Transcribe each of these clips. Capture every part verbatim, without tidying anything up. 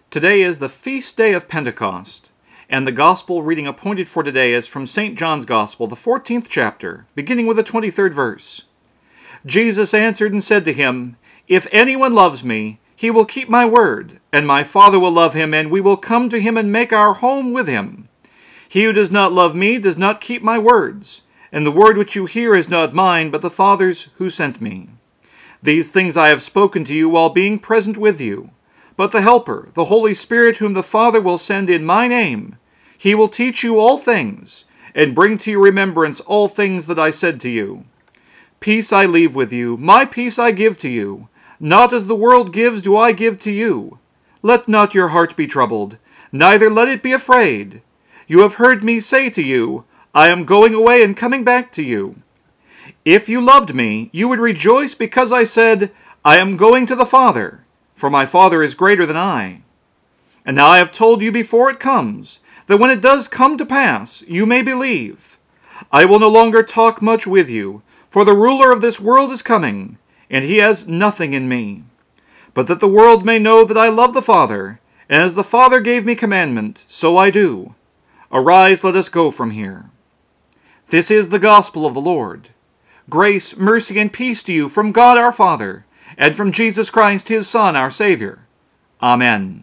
Today is the feast day of Pentecost, and the gospel reading appointed for today is from Saint John's Gospel, the fourteenth chapter, beginning with the twenty-third verse. Jesus answered and said to him, "If anyone loves me, he will keep my word, and my Father will love him, and we will come to him and make our home with him. He who does not love me does not keep my words, and the word which you hear is not mine, but the Father's who sent me. These things I have spoken to you while being present with you. But the Helper, the Holy Spirit, whom the Father will send in my name, he will teach you all things, and bring to your remembrance all things that I said to you. Peace I leave with you, my peace I give to you. Not as the world gives do I give to you. Let not your heart be troubled, neither let it be afraid. You have heard me say to you, I am going away and coming back to you. If you loved me, you would rejoice because I said, I am going to the Father, for my Father is greater than I. And now I have told you before it comes, that when it does come to pass, you may believe. I will no longer talk much with you, for the ruler of this world is coming, and he has nothing in me. But that the world may know that I love the Father, and as the Father gave me commandment, so I do. Arise, let us go from here." This is the gospel of the Lord. Grace, mercy, and peace to you from God our Father, and from Jesus Christ, his Son, our Savior. Amen.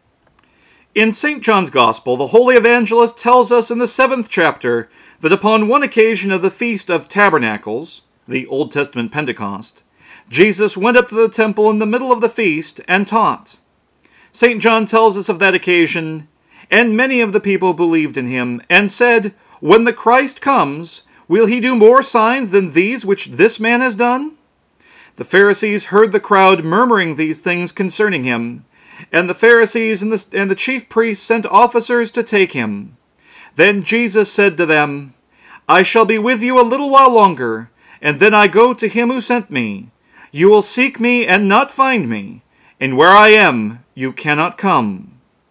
In Saint John's Gospel, the Holy Evangelist tells us in the seventh chapter that upon one occasion of the Feast of Tabernacles, the Old Testament Pentecost, Jesus went up to the temple in the middle of the feast and taught. Saint John tells us of that occasion, "And many of the people believed in him, and said, When the Christ comes, will he do more signs than these which this man has done?" The Pharisees heard the crowd murmuring these things concerning him, and the Pharisees and the, and the chief priests sent officers to take him. Then Jesus said to them, "I shall be with you a little while longer, and then I go to him who sent me. You will seek me and not find me, and where I am you cannot come."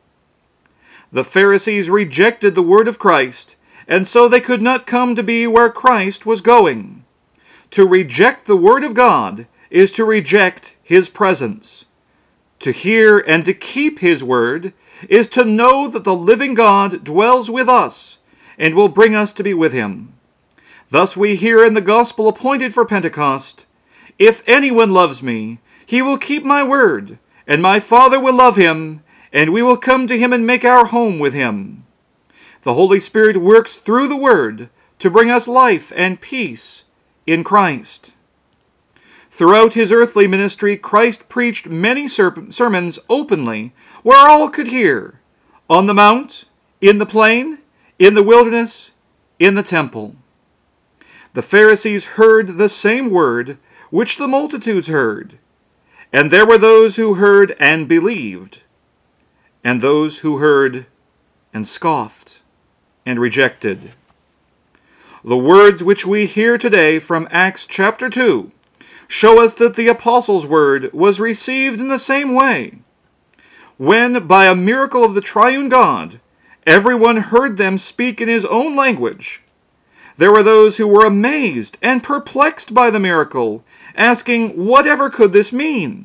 The Pharisees rejected the word of Christ, and so they could not come to be where Christ was going. To reject the word of God is to reject his presence. To hear and to keep his word is to know that the living God dwells with us and will bring us to be with him. Thus we hear in the gospel appointed for Pentecost, "If anyone loves me, he will keep my word, and my Father will love him, and we will come to him and make our home with him." The Holy Spirit works through the word to bring us life and peace in Christ. Throughout his earthly ministry, Christ preached many ser- sermons openly, where all could hear, on the mount, in the plain, in the wilderness, in the temple. The Pharisees heard the same word which the multitudes heard, and there were those who heard and believed, and those who heard and scoffed and rejected. The words which we hear today from Acts chapter two show us that the apostles' word was received in the same way. When, by a miracle of the triune God, everyone heard them speak in his own language, there were those who were amazed and perplexed by the miracle, asking, "Whatever could this mean?"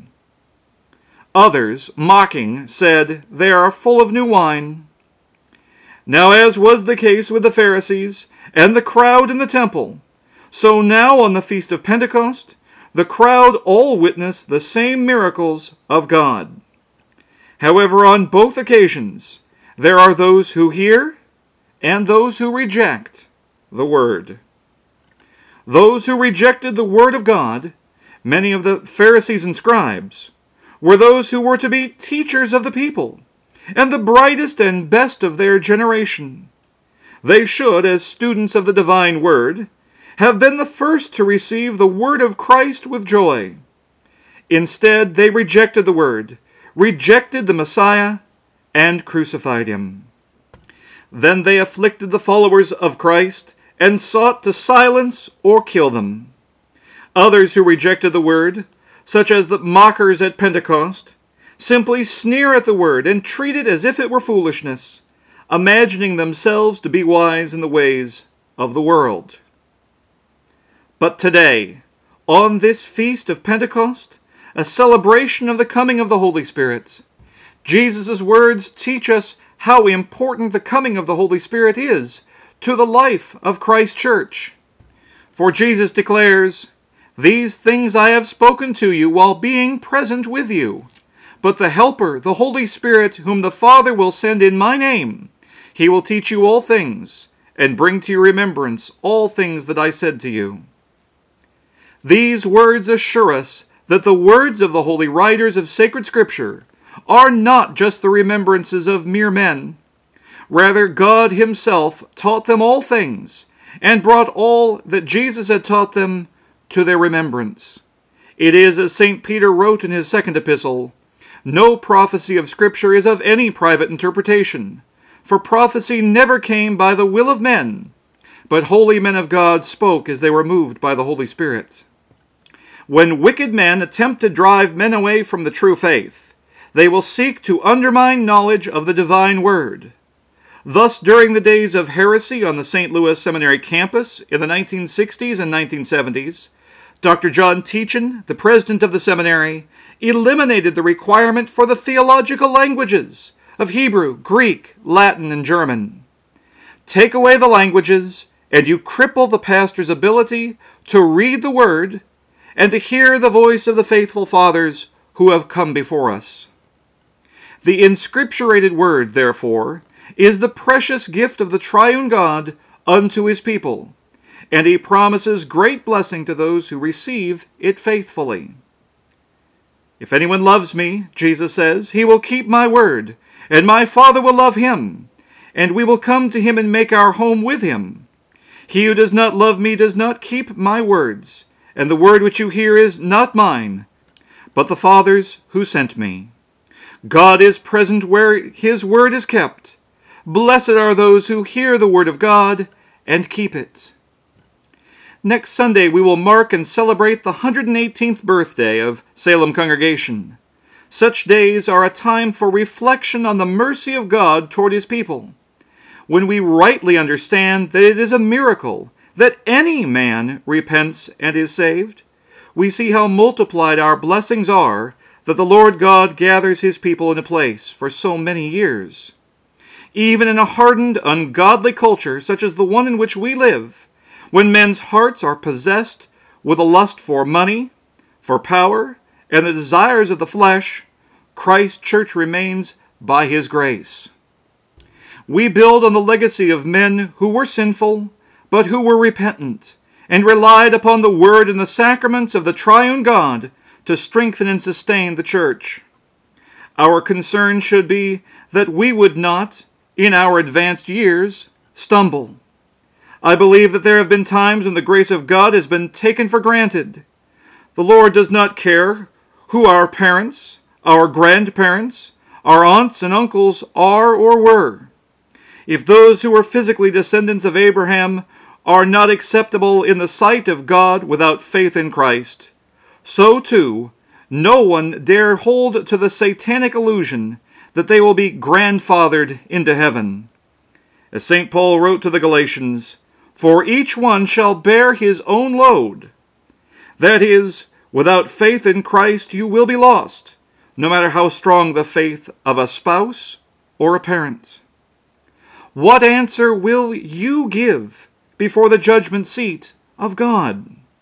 Others, mocking, said, "They are full of new wine." Now, as was the case with the Pharisees and the crowd in the temple, so now on the Feast of Pentecost, the crowd all witness the same miracles of God. However, on both occasions, there are those who hear and those who reject the word. Those who rejected the word of God, many of the Pharisees and scribes, were those who were to be teachers of the people, and the brightest and best of their generation. They should, as students of the divine word, have been the first to receive the word of Christ with joy. Instead, they rejected the word, rejected the Messiah, and crucified him. Then they afflicted the followers of Christ and sought to silence or kill them. Others who rejected the word, such as the mockers at Pentecost, simply sneer at the word and treat it as if it were foolishness, imagining themselves to be wise in the ways of the world. But today, on this feast of Pentecost, a celebration of the coming of the Holy Spirit, Jesus' words teach us how important the coming of the Holy Spirit is to the life of Christ's church. For Jesus declares, "These things I have spoken to you while being present with you. But the Helper, the Holy Spirit, whom the Father will send in my name, he will teach you all things, and bring to your remembrance all things that I said to you." These words assure us that the words of the holy writers of sacred Scripture are not just the remembrances of mere men. Rather, God himself taught them all things, and brought all that Jesus had taught them to their remembrance. It is as Saint Peter wrote in his second epistle, "No prophecy of Scripture is of any private interpretation, for prophecy never came by the will of men, but holy men of God spoke as they were moved by the Holy Spirit." When wicked men attempt to drive men away from the true faith, they will seek to undermine knowledge of the divine word. Thus, during the days of heresy on the Saint Louis Seminary campus in the nineteen sixties and nineteen seventies, Doctor John Teachin, the president of the seminary, eliminated the requirement for the theological languages of Hebrew, Greek, Latin, and German. Take away the languages, and you cripple the pastor's ability to read the word and to hear the voice of the faithful fathers who have come before us. The inscripturated word, therefore, is the precious gift of the triune God unto his people, and he promises great blessing to those who receive it faithfully. "If anyone loves me," Jesus says, "he will keep my word, and my Father will love him, and we will come to him and make our home with him. He who does not love me does not keep my words, and the word which you hear is not mine, but the Father's who sent me. God is present where his word is kept. Blessed are those who hear the word of God and keep it." Next Sunday we will mark and celebrate the one hundred eighteenth birthday of Salem Congregation. Such days are a time for reflection on the mercy of God toward his people. When we rightly understand that it is a miracle that any man repents and is saved, we see how multiplied our blessings are that the Lord God gathers his people in a place for so many years. Even in a hardened, ungodly culture such as the one in which we live, when men's hearts are possessed with a lust for money, for power, and the desires of the flesh, Christ's church remains by his grace. We build on the legacy of men who were sinful, but who were repentant, and relied upon the word and the sacraments of the triune God to strengthen and sustain the church. Our concern should be that we would not, in our advanced years, stumble. I believe that there have been times when the grace of God has been taken for granted. The Lord does not care who our parents, our grandparents, our aunts and uncles are or were. If those who were physically descendants of Abraham are not acceptable in the sight of God without faith in Christ, so too, no one dare hold to the satanic illusion that they will be grandfathered into heaven. As Saint Paul wrote to the Galatians, "For each one shall bear his own load." That is, without faith in Christ you will be lost, no matter how strong the faith of a spouse or a parent. What answer will you give before the judgment seat of God?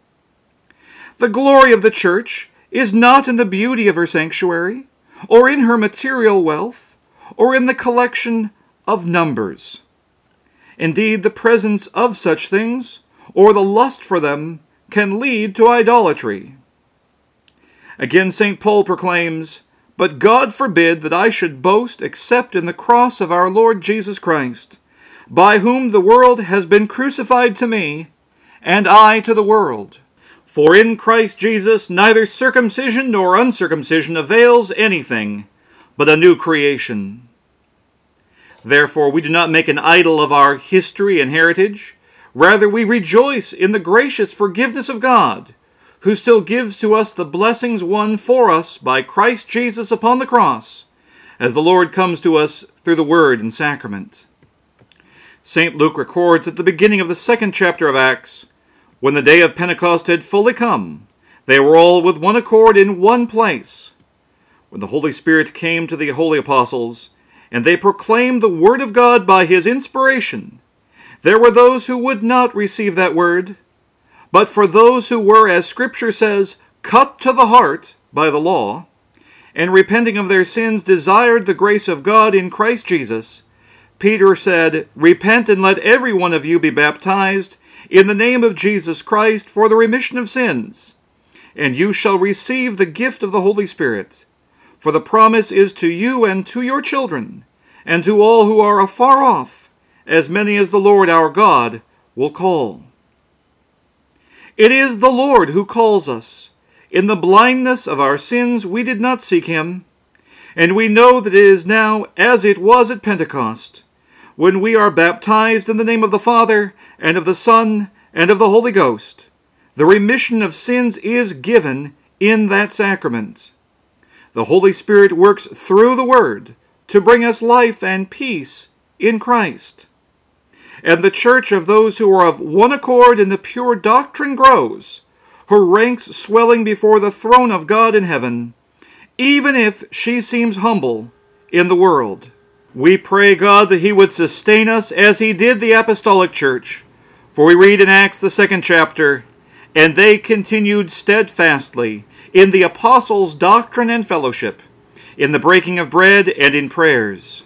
The glory of the church is not in the beauty of her sanctuary, or in her material wealth, or in the collection of numbers. Indeed, the presence of such things, or the lust for them, can lead to idolatry. Again, Saint Paul proclaims, "But God forbid that I should boast except in the cross of our Lord Jesus Christ, by whom the world has been crucified to me, and I to the world. For in Christ Jesus neither circumcision nor uncircumcision avails anything, but a new creation." Therefore we do not make an idol of our history and heritage. Rather, we rejoice in the gracious forgiveness of God, who still gives to us the blessings won for us by Christ Jesus upon the cross, as the Lord comes to us through the Word and Sacrament. Saint Luke records at the beginning of the second chapter of Acts, "When the day of Pentecost had fully come, they were all with one accord in one place. when the Holy Spirit came to the holy apostles, and they proclaimed the word of God by his inspiration, there were those who would not receive that word. But for those who were, as Scripture says, cut to the heart by the law, and repenting of their sins desired the grace of God in Christ Jesus, Peter said, "Repent and let every one of you be baptized in the name of Jesus Christ for the remission of sins, and you shall receive the gift of the Holy Spirit. For the promise is to you and to your children, and to all who are afar off, as many as the Lord our God will call." It is the Lord who calls us. In the blindness of our sins we did not seek him, and we know that it is now as it was at Pentecost, when we are baptized in the name of the Father, and of the Son, and of the Holy Ghost. The remission of sins is given in that sacrament. The Holy Spirit works through the Word to bring us life and peace in Christ. And the church of those who are of one accord in the pure doctrine grows, her ranks swelling before the throne of God in heaven, even if she seems humble in the world. We pray God that he would sustain us as he did the apostolic church. For we read in Acts the second chapter, "And they continued steadfastly in the apostles' doctrine and fellowship, in the breaking of bread and in prayers."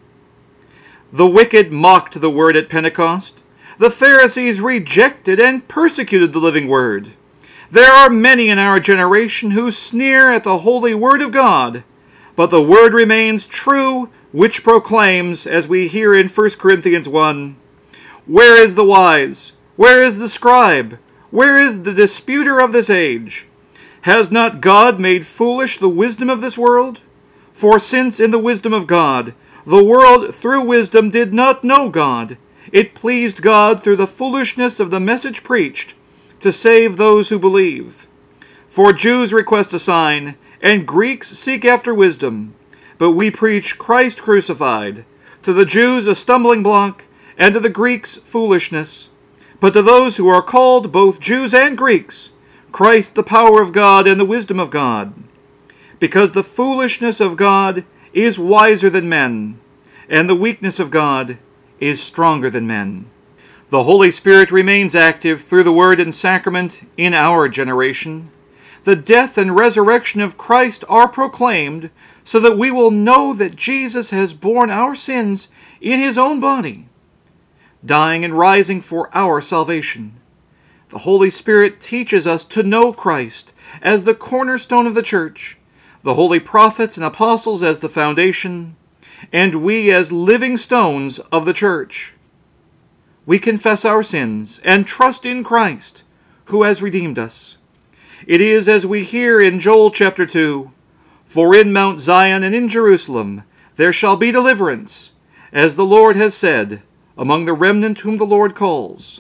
The wicked mocked the word at Pentecost. The Pharisees rejected and persecuted the living word. There are many in our generation who sneer at the holy word of God, but the word remains true, which proclaims, as we hear in First Corinthians one, "Where is the wise? Where is the scribe? Where is the disputer of this age? Has not God made foolish the wisdom of this world? For since in the wisdom of God, the world through wisdom did not know God, it pleased God through the foolishness of the message preached to save those who believe. For Jews request a sign, and Greeks seek after wisdom, but we preach Christ crucified, to the Jews a stumbling block, and to the Greeks foolishness. But to those who are called, both Jews and Greeks, Christ the power of God and the wisdom of God. Because the foolishness of God is wiser than men, and the weakness of God is stronger than men." The Holy Spirit remains active through the Word and Sacrament in our generation. The death and resurrection of Christ are proclaimed so that we will know that Jesus has borne our sins in his own body, dying and rising for our salvation. The Holy Spirit teaches us to know Christ as the cornerstone of the church, the holy prophets and apostles as the foundation, and we as living stones of the church. We confess our sins and trust in Christ, who has redeemed us. It is as we hear in Joel chapter two, "For in Mount Zion and in Jerusalem there shall be deliverance, as the Lord has said, among the remnant whom the Lord calls."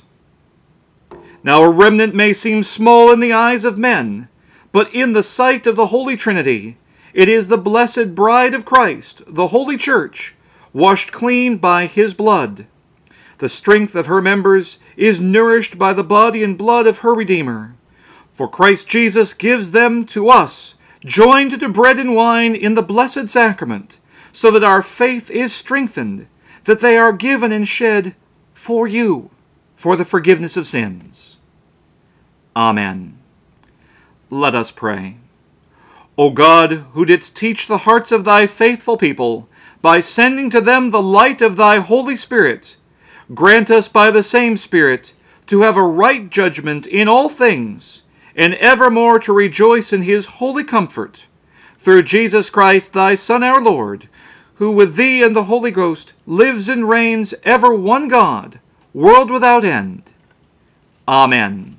Now a remnant may seem small in the eyes of men, but in the sight of the Holy Trinity, it is the blessed bride of Christ, the Holy Church, washed clean by his blood. The strength of her members is nourished by the body and blood of her Redeemer. For Christ Jesus gives them to us, joined to bread and wine in the blessed sacrament, so that our faith is strengthened, that they are given and shed for you, for the forgiveness of sins. Amen. Let us pray. O God, who didst teach the hearts of thy faithful people, by sending to them the light of thy Holy Spirit, grant us by the same Spirit to have a right judgment in all things, and evermore to rejoice in his holy comfort. Through Jesus Christ, thy Son, our Lord, who with thee and the Holy Ghost lives and reigns ever one God, world without end. Amen.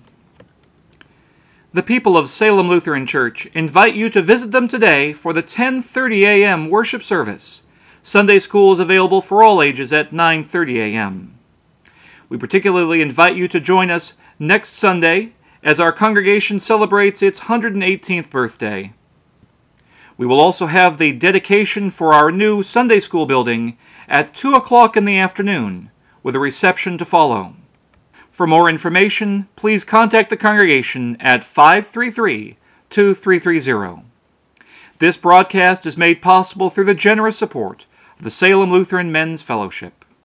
The people of Salem Lutheran Church invite you to visit them today for the ten thirty a.m. worship service. Sunday school is available for all ages at nine thirty a.m. We particularly invite you to join us next Sunday as our congregation celebrates its one hundred eighteenth birthday. We will also have the dedication for our new Sunday school building at two o'clock in the afternoon, with a reception to follow. For more information, please contact the congregation at five three three, two three three zero. This broadcast is made possible through the generous support of the Salem Lutheran Men's Fellowship.